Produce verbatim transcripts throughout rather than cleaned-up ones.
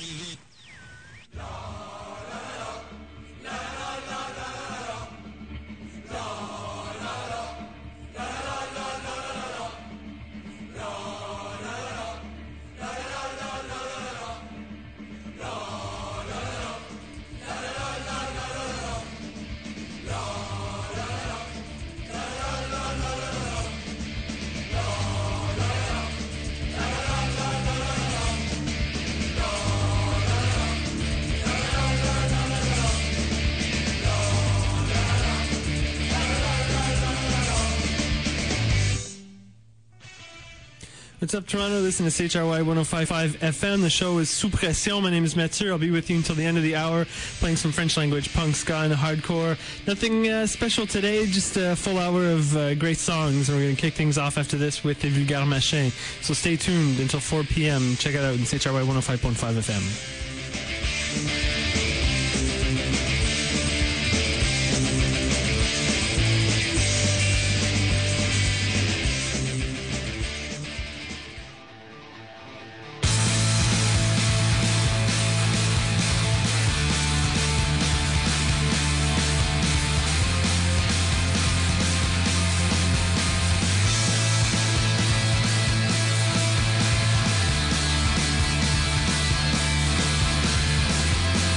arriver. What's up, Toronto? Listen to C H R Y one oh five point five F M. The show is Sous Pression. My name is Mathieu. I'll be with you until the end of the hour, playing some French language punk, ska, and hardcore. Nothing uh, special today, just a full hour of uh, great songs. And we're going to kick things off after this with the Vulgaire Machin. So stay tuned until four p.m. Check it out in C H R Y one oh five point five F M. We'll be right back.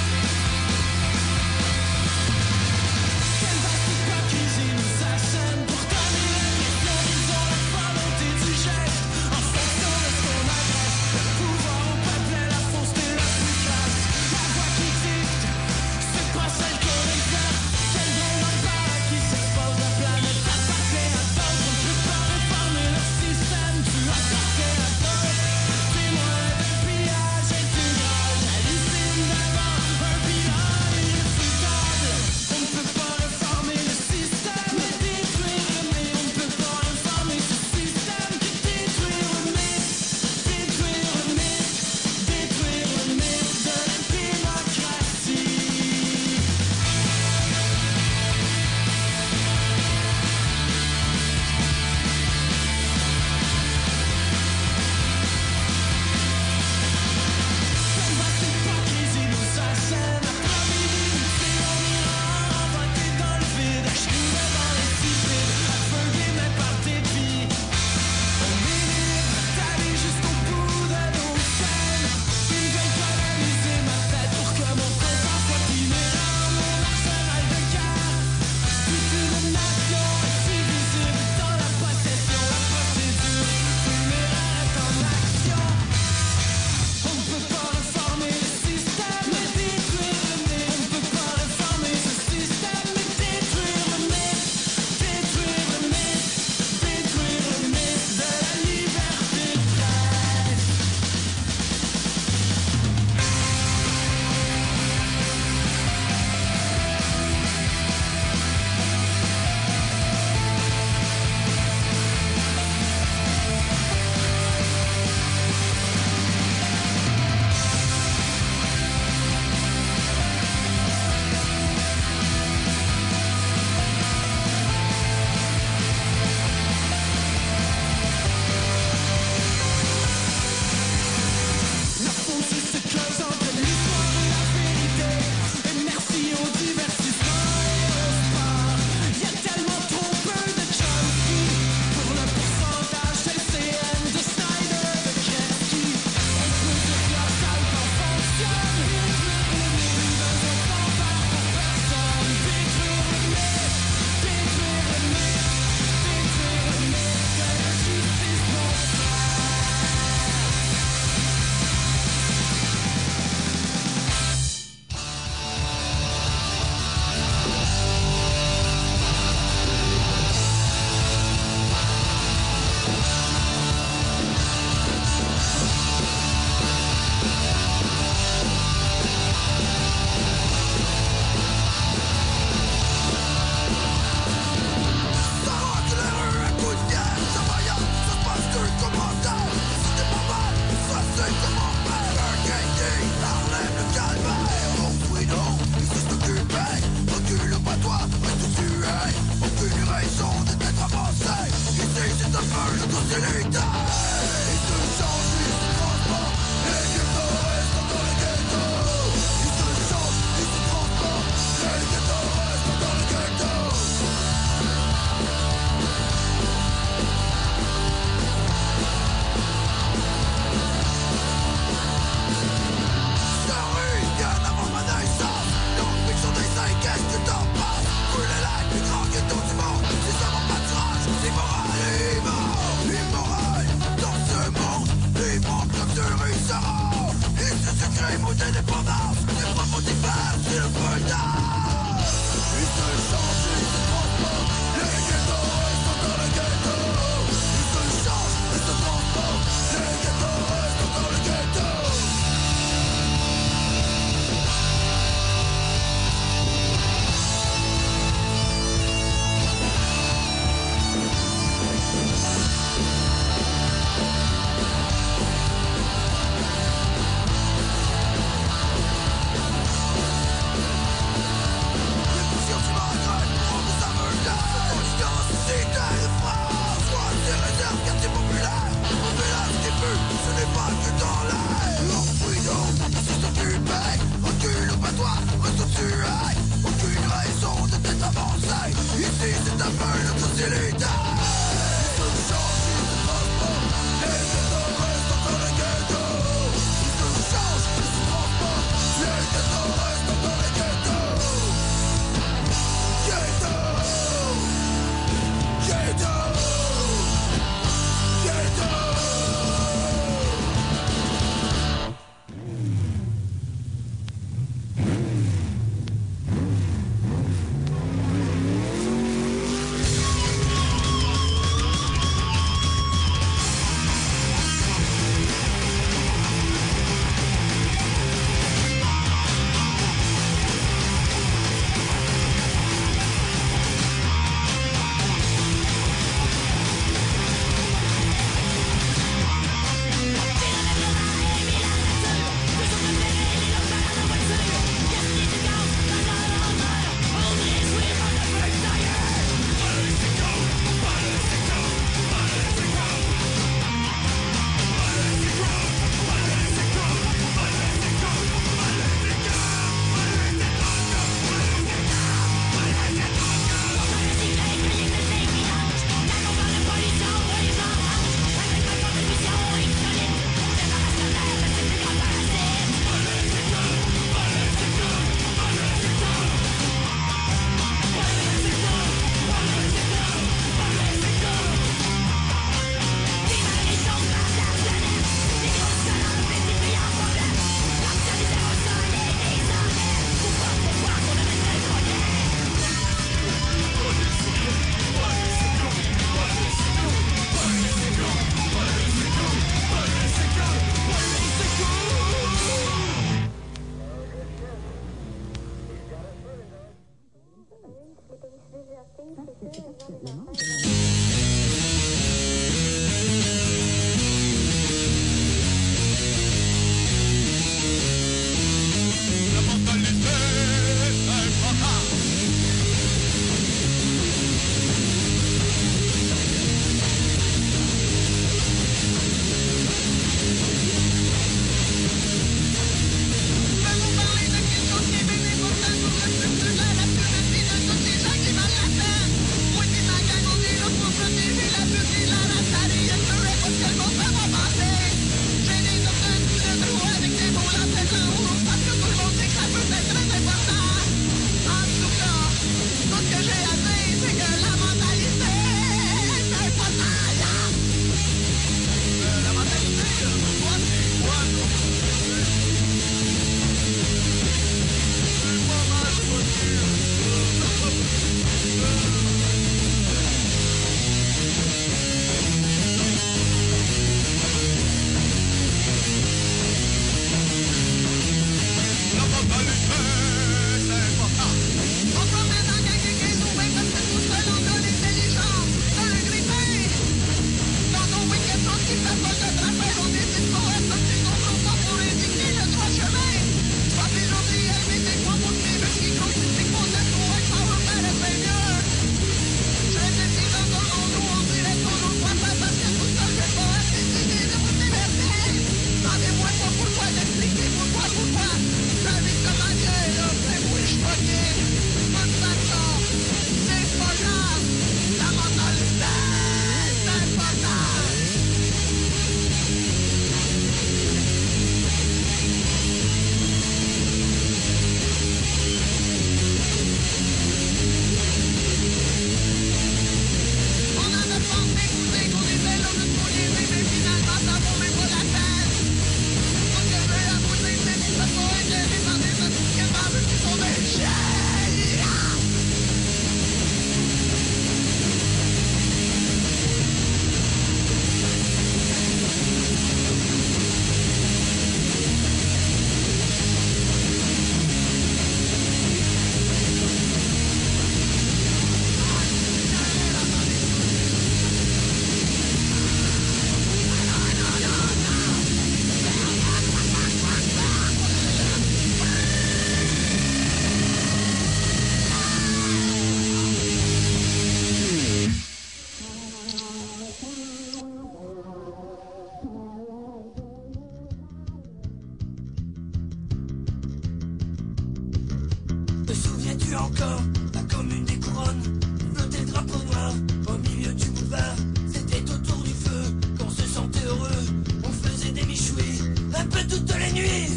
souviens-tu encore, la commune des couronnes, flottait le drapeau noir au milieu du boulevard. C'était autour du feu qu'on se sentait heureux. On faisait des michouis un peu toutes les nuits.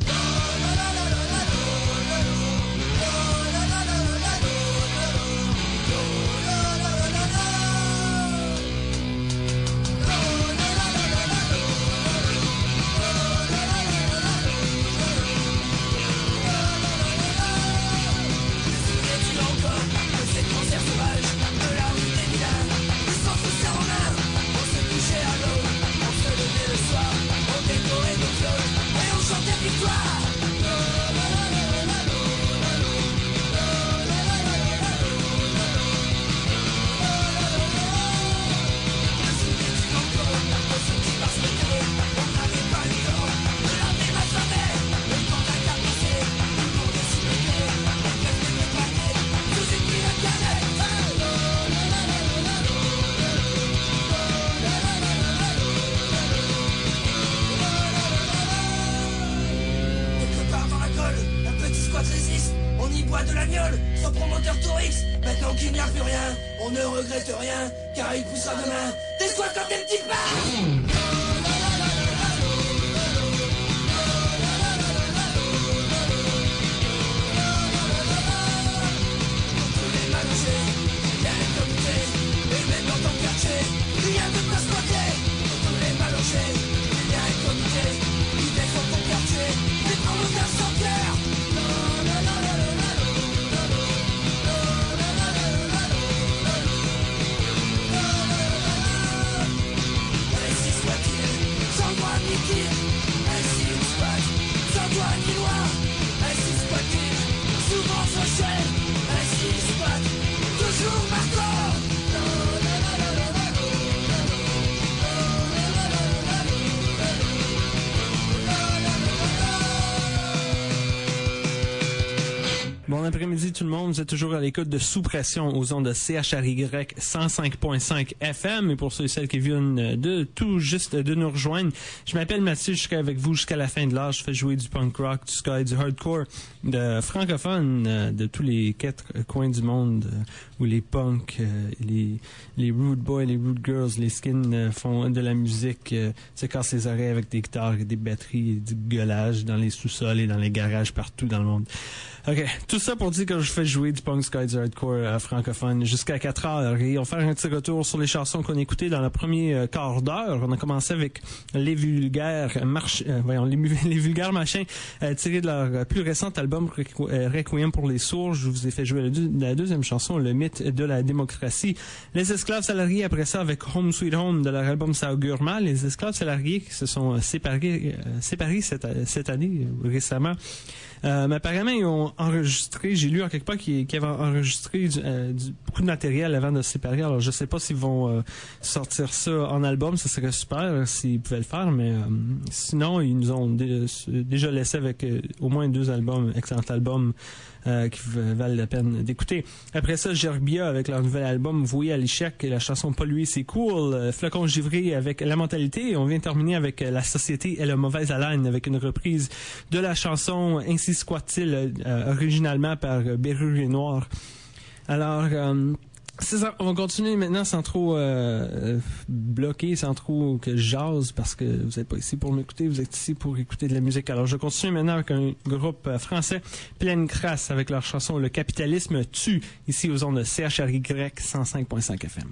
De la gnole, son promoteur Torix. Maintenant qu'il n'y a plus rien, on ne regrette rien, car il poussera demain des squats comme des petites barres. Bon après-midi tout le monde, vous êtes toujours à l'écoute de Sous Pression aux ondes de C H R Y cent cinq point cinq F M. Et pour ceux et celles qui viennent de tout juste de nous rejoindre, je m'appelle Mathieu, je serai avec vous jusqu'à la fin de l'âge. Je fais jouer du punk rock, du ska et du hardcore, de francophones de tous les quatre coins du monde où les punks, les, les rude boys, les rude girls, les skins font de la musique, se cassent les oreilles avec des guitares et des batteries et du gueulage dans les sous-sols et dans les garages partout dans le monde. OK, tout ça pour dire que je fais jouer du punk ska du hardcore euh, francophone jusqu'à quatre heures. Et on va faire un petit retour sur les chansons qu'on a écoutées dans le premier euh, quart d'heure. On a commencé avec Les Vulgaires march... euh, voyons, les, les Vulgaires Machins euh, tirés de leur euh, plus récent album Requ- euh, Requiem pour les sourds. Je vous ai fait jouer la, deux- la deuxième chanson, Le mythe de la démocratie. Les Esclaves Salariés après ça avec Home Sweet Home de leur album Ça augure mal. Les Esclaves Salariés qui se sont séparés, euh, séparés cette, cette année euh, récemment. Euh, mais apparemment, ils ont enregistré, j'ai lu en quelque part qu'ils, qu'ils avaient enregistré du, euh, du, beaucoup de matériel avant de se séparer. Alors, je sais pas s'ils vont euh, sortir ça en album, ça serait super s'ils pouvaient le faire, mais euh, sinon, ils nous ont dé- déjà laissé avec euh, au moins deux albums, excellents albums euh, qui valent la peine d'écouter. Après ça, Gerbia avec leur nouvel album Voué à l'échec et la chanson Pollué, c'est cool. Euh, Flocon Givré avec La Mentalité. Et on vient terminer avec euh, La Société et la Mauvaise Haleine avec une reprise de la chanson Ainsi soit-il, euh, originalement par euh, Bérure et Noir. Alors, euh, c'est ça, on va continuer maintenant sans trop euh, bloquer, sans trop que je jase, parce que vous n'êtes pas ici pour m'écouter, vous êtes ici pour écouter de la musique. Alors je continue maintenant avec un groupe euh, français, Pleine Crasse, avec leur chanson Le Capitalisme tue, ici aux ondes de C H R Y cent cinq point cinq F M.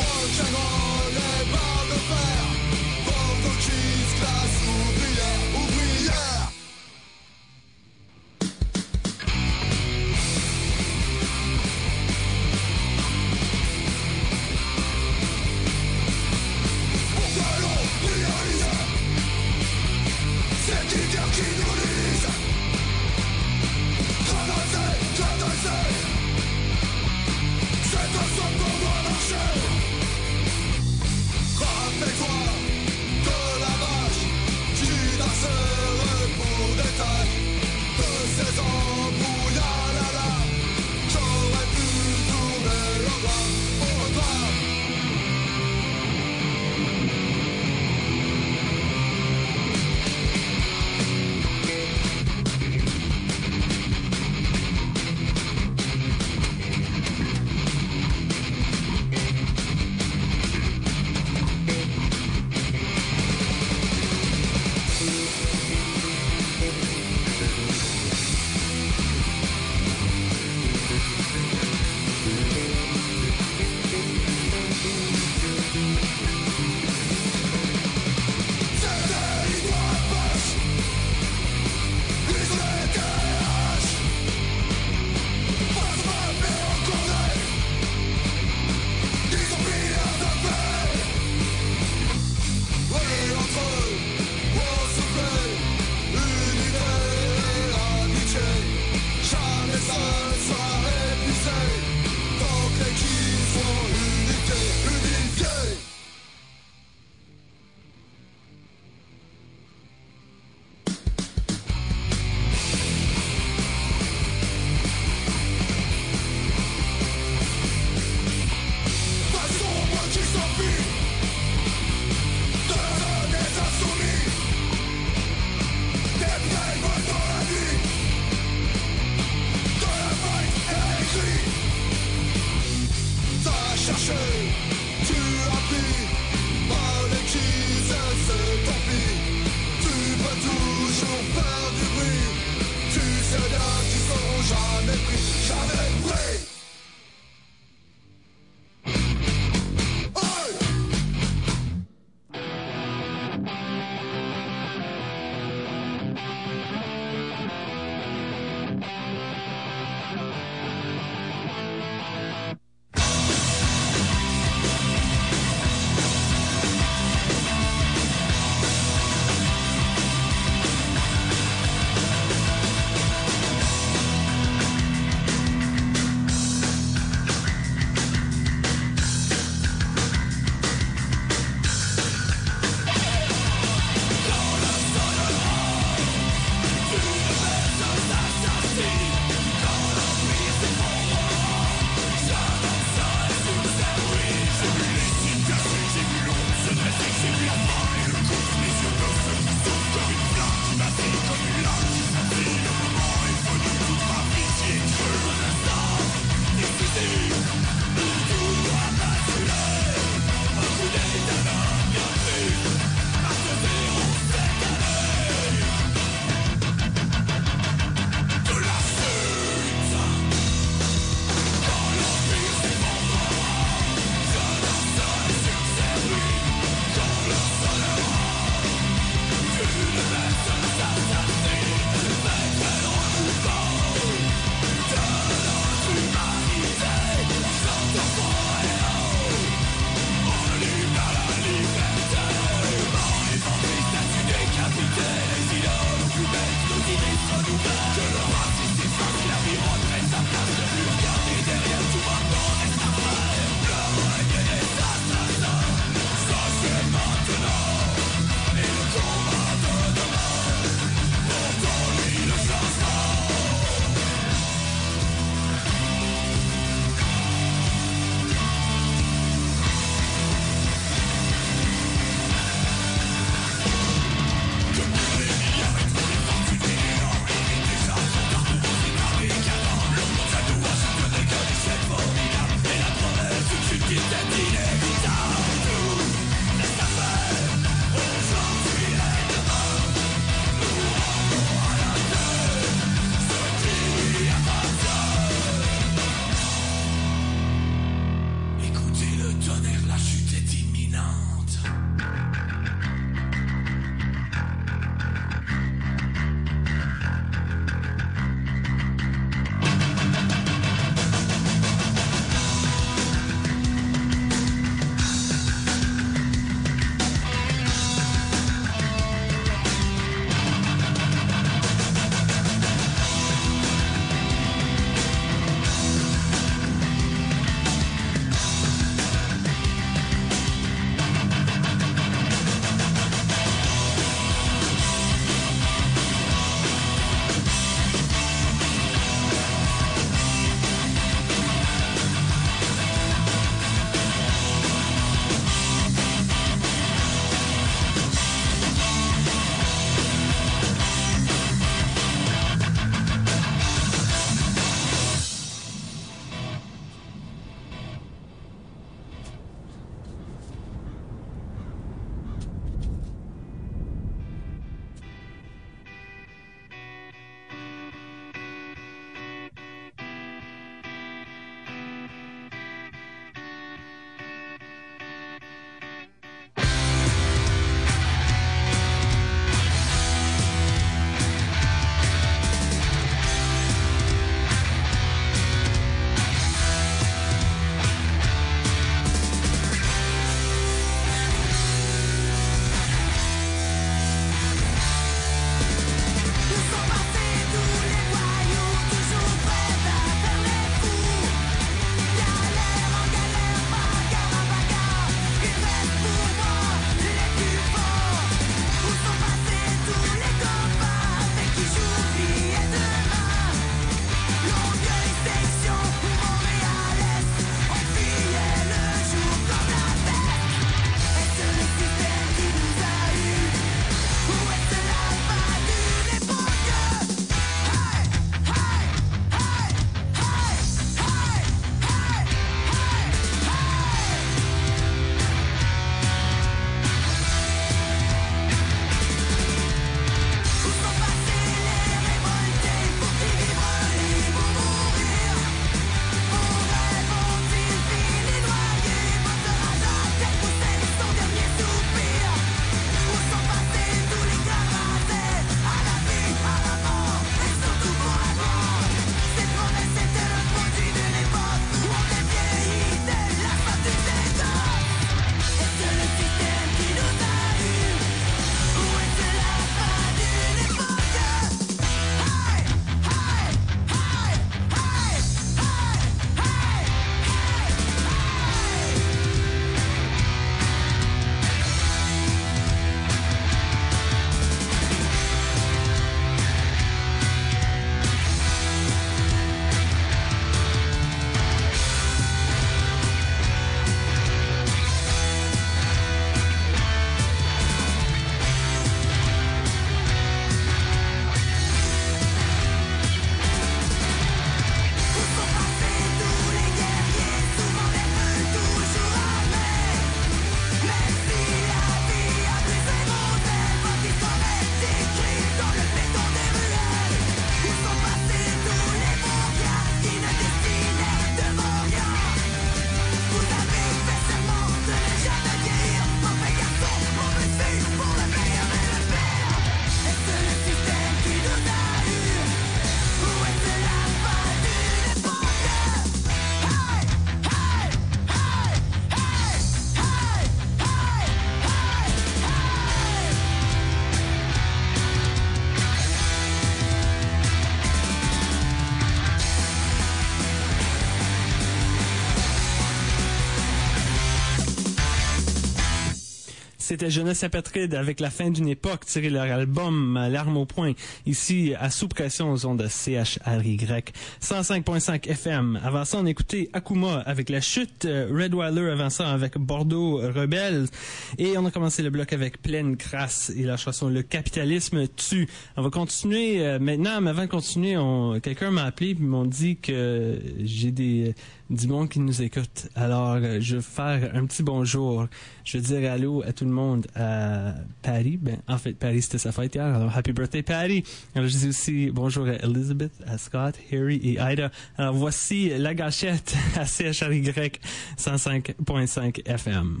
C'était Jeunesse Apatride avec La fin d'une époque, tiré leur album L'arme au poing, ici à Sous pression aux ondes de C H R Y cent cinq virgule cinq F M. Avant ça, on écoutait Akuma avec La Chute, Red Wilder avant ça avec Bordeaux Rebelles, et on a commencé le bloc avec Pleine Crasse et la chanson Le capitalisme tue. On va continuer euh, maintenant, mais avant de continuer, on, quelqu'un m'a appelé et m'ont dit que j'ai des du monde qui nous écoute. Alors, euh, je vais faire un petit bonjour. Je vais dire allô à tout le monde à Patty. Ben, en fait, Patty, c'était sa fête hier. Alors, happy birthday, Patty. Alors, je dis aussi bonjour à Elizabeth, à Scott, Harry et Ida. Alors, voici La Gâchette à C H R Y cent cinq virgule cinq F M.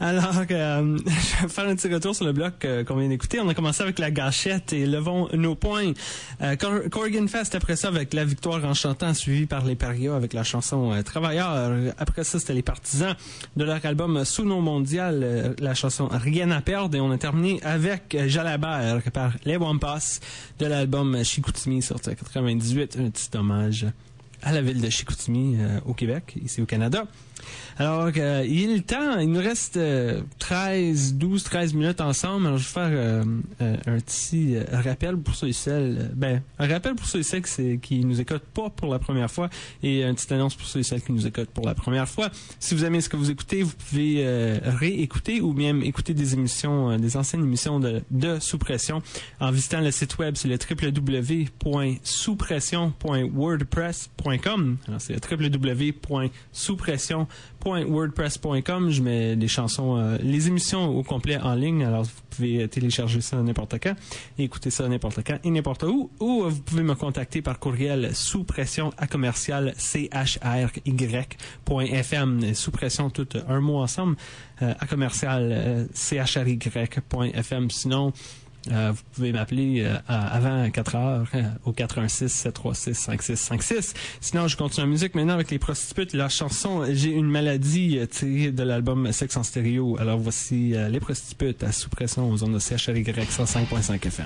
Alors, euh, je vais faire un petit retour sur le bloc euh, qu'on vient d'écouter. On a commencé avec La Gâchette et Levons nos poings. Euh, Cor- Corrigan Fest après ça avec La Victoire en chantant, suivi par les Parias avec la chanson euh, Travailleurs. Après ça, c'était les Partisans de leur album Sous nos mondial, euh, la chanson Rien à perdre. Et on a terminé avec euh, Jalabert par Les Wampas de l'album Chicoutimi sorti en quatre-vingt-dix-huit. Un petit hommage à la ville de Chicoutimi euh, au Québec, ici au Canada. Alors, euh, il est le temps, il nous reste euh, treize, douze, treize minutes ensemble. Alors, je vais faire euh, euh, un petit euh, rappel pour ceux et celles, euh, ben, un rappel pour ceux et celles qui, qui nous écoutent pas pour la première fois et une petite annonce pour ceux et celles qui nous écoutent pour la première fois. Si vous aimez ce que vous écoutez, vous pouvez euh, réécouter ou même écouter des émissions, euh, des anciennes émissions de, de Sous Pression en visitant le site web, c'est le w w w point sous pression point wordpress point com. Alors, c'est le w w w point sous pression point wordpress point com. Je mets les chansons, euh, les émissions au complet en ligne. Alors, vous pouvez télécharger ça n'importe quand et écouter ça n'importe quand et n'importe où. Ou euh, vous pouvez me contacter par courriel sous pression à commercial c h r y point f m. Sous pression, tout un mot ensemble, euh, à commercial euh, c h r y point f m. Sinon, Euh, vous pouvez m'appeler euh, avant quatre heures euh, au quatre un six, sept trois six, cinq six cinq six. Sinon, je continue la musique maintenant avec les Prostitutes. La chanson J'ai une maladie euh, tirée de l'album Sexe en stéréo. Alors voici euh, les Prostitutes à Sous pression aux ondes de C H R Y cent cinq point cinq F M.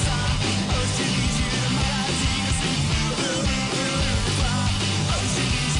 Oh,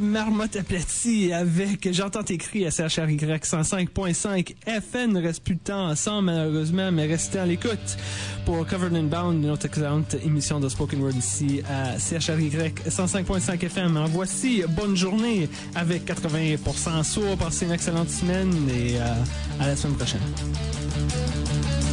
Marmotte aplatie avec J'entends tes cris à C H R Y cent cinq point cinq F M. Ne reste plus de temps ensemble, malheureusement, mais restez à l'écoute pour Covered and Bound, une autre excellente émission de Spoken Word ici à C H R Y cent cinq point cinq F M. En voici Bonne journée avec quatre-vingts pour cent sourd. Passez une excellente semaine et euh, à la semaine prochaine.